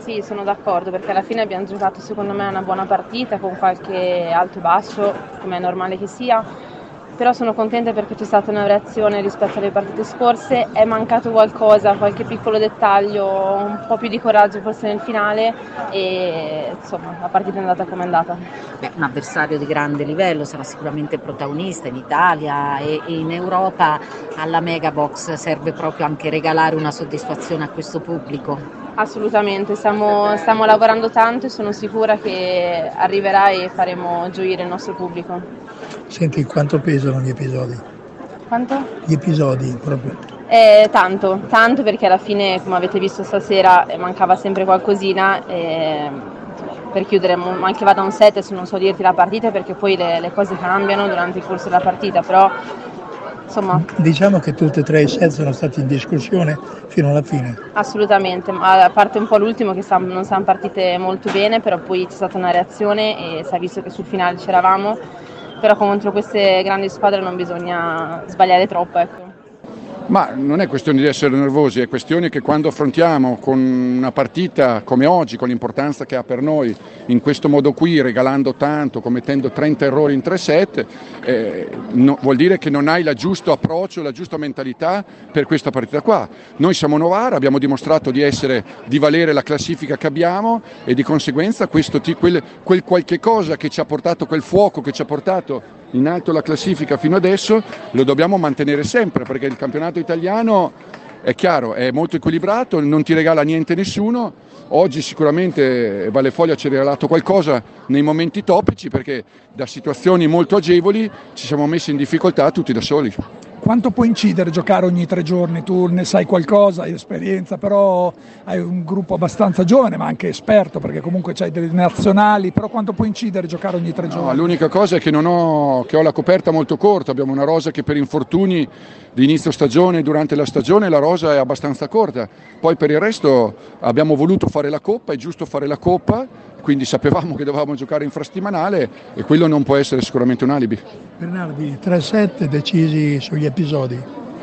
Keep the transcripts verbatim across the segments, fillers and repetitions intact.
Sì, sono d'accordo, perché alla fine abbiamo giocato secondo me una buona partita con qualche alto e basso, come è normale che sia, però sono contenta perché c'è stata una reazione rispetto alle partite scorse, è mancato qualcosa, qualche piccolo dettaglio, un po' più di coraggio forse nel finale e insomma la partita è andata come è andata. Beh, un avversario di grande livello, sarà sicuramente protagonista in Italia e, e in Europa. Alla Megabox serve proprio anche regalare una soddisfazione a questo pubblico. Assolutamente, stiamo, stiamo lavorando tanto e sono sicura che arriverà e faremo gioire il nostro pubblico. Senti, quanto pesano gli episodi? Quanto? Gli episodi proprio. Eh, tanto, tanto perché alla fine, come avete visto stasera, eh, mancava sempre qualcosina. Eh, per chiudere, anche vado a un set, adesso non so dirti la partita perché poi le, le cose cambiano durante il corso della partita, però insomma. Diciamo che tutte e tre i set sono stati in discussione fino alla fine. Assolutamente, a parte un po' l'ultimo che non siamo partite molto bene, però poi c'è stata una reazione e si è visto che sul finale c'eravamo, però contro queste grandi squadre non bisogna sbagliare troppo, ecco. Ma non è questione di essere nervosi, è questione che quando affrontiamo con una partita come oggi, con l'importanza che ha per noi, in questo modo qui, regalando tanto, commettendo trenta errori in tre set, eh, no, vuol dire che non hai il giusto approccio, la giusta mentalità per questa partita qua. Noi siamo Novara, abbiamo dimostrato di essere, di valere la classifica che abbiamo e di conseguenza questo, quel, quel qualche cosa che ci ha portato, quel fuoco che ci ha portato in alto la classifica fino adesso, lo dobbiamo mantenere sempre, perché il campionato italiano è chiaro, è molto equilibrato, non ti regala niente nessuno. Oggi sicuramente Valle Foglia ci ha regalato qualcosa nei momenti topici, perché da situazioni molto agevoli ci siamo messi in difficoltà tutti da soli. Quanto può incidere giocare ogni tre giorni? Tu ne sai qualcosa, hai esperienza, però hai un gruppo abbastanza giovane ma anche esperto, perché comunque c'hai delle nazionali, però quanto può incidere giocare ogni tre giorni? No, l'unica cosa è che, non ho, che ho la coperta molto corta, abbiamo una rosa che per infortuni di inizio stagione e durante la stagione la rosa è abbastanza corta, poi per il resto abbiamo voluto fare la Coppa, è giusto fare la Coppa, quindi sapevamo che dovevamo giocare infrasettimanale e quello non può essere sicuramente un alibi. Bernardi, tre set decisi sugli episodi.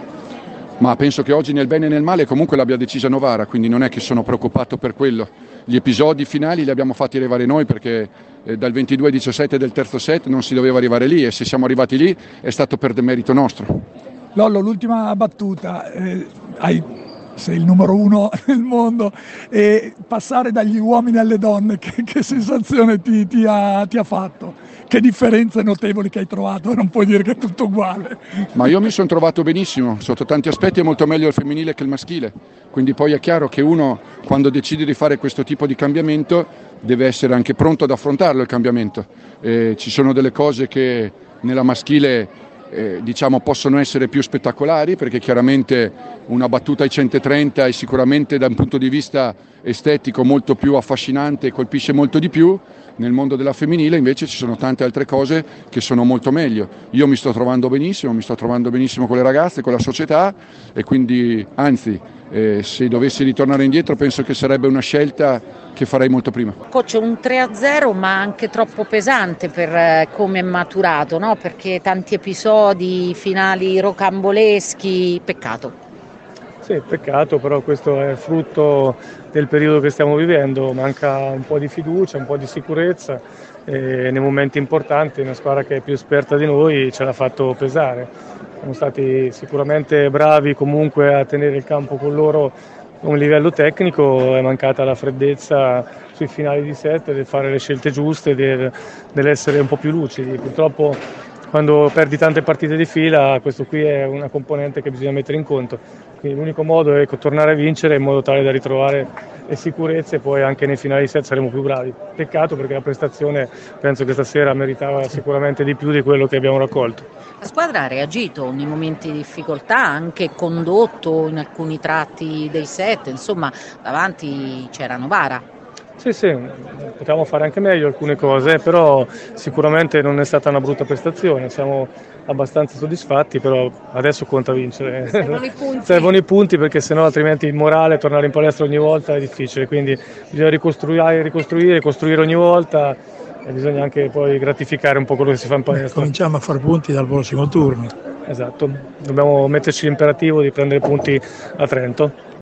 Ma penso che oggi nel bene e nel male comunque l'abbia decisa Novara, quindi non è che sono preoccupato per quello. Gli episodi finali li abbiamo fatti arrivare noi perché eh, dal ventidue a diciassette del terzo set non si doveva arrivare lì e se siamo arrivati lì è stato per demerito nostro. Lollo, l'ultima battuta, eh, hai... sei il numero uno nel mondo e passare dagli uomini alle donne, che, che sensazione ti, ti, ha, ti ha fatto? Che differenze notevoli che hai trovato, non puoi dire che è tutto uguale. Ma io mi sono trovato benissimo, sotto tanti aspetti è molto meglio il femminile che il maschile, quindi poi è chiaro che uno quando decide di fare questo tipo di cambiamento deve essere anche pronto ad affrontarlo il cambiamento. Eh, ci sono delle cose che nella maschile Eh, diciamo possono essere più spettacolari perché chiaramente una battuta ai centotrenta è sicuramente da un punto di vista estetico molto più affascinante e colpisce molto di più. Nel mondo della femminile invece ci sono tante altre cose che sono molto meglio. Io mi sto trovando benissimo, mi sto trovando benissimo con le ragazze, con la società e quindi anzi eh, se dovessi ritornare indietro penso che sarebbe una scelta che farei molto prima. Coach, un tre a zero ma anche troppo pesante per eh, come è maturato, no? Perché tanti episodi finali rocamboleschi, peccato. Sì, peccato, però questo è frutto del periodo che stiamo vivendo, manca un po' di fiducia, un po' di sicurezza e nei momenti importanti una squadra che è più esperta di noi ce l'ha fatto pesare. Siamo stati sicuramente bravi comunque a tenere il campo con loro a un livello tecnico, è mancata la freddezza sui finali di set, del fare le scelte giuste, del, dell'essere un po' più lucidi. Purtroppo quando perdi tante partite di fila questo qui è una componente che bisogna mettere in conto, quindi l'unico modo è tornare a vincere in modo tale da ritrovare le sicurezze e poi anche nei finali di set saremo più bravi. Peccato perché la prestazione penso che stasera meritava sicuramente di più di quello che abbiamo raccolto. La squadra ha reagito nei momenti di difficoltà, anche condotto in alcuni tratti dei set, insomma davanti c'era Novara. Sì, sì, potevamo fare anche meglio alcune cose, però sicuramente non è stata una brutta prestazione, siamo abbastanza soddisfatti, però adesso conta vincere. Servono i punti. Servono i punti perché sennò altrimenti il morale, tornare in palestra ogni volta è difficile, quindi bisogna ricostruire, ricostruire, costruire ogni volta e bisogna anche poi gratificare un po' quello che si fa in palestra. Cominciamo a fare punti dal prossimo turno. Esatto, dobbiamo metterci l'imperativo di prendere punti a Trento.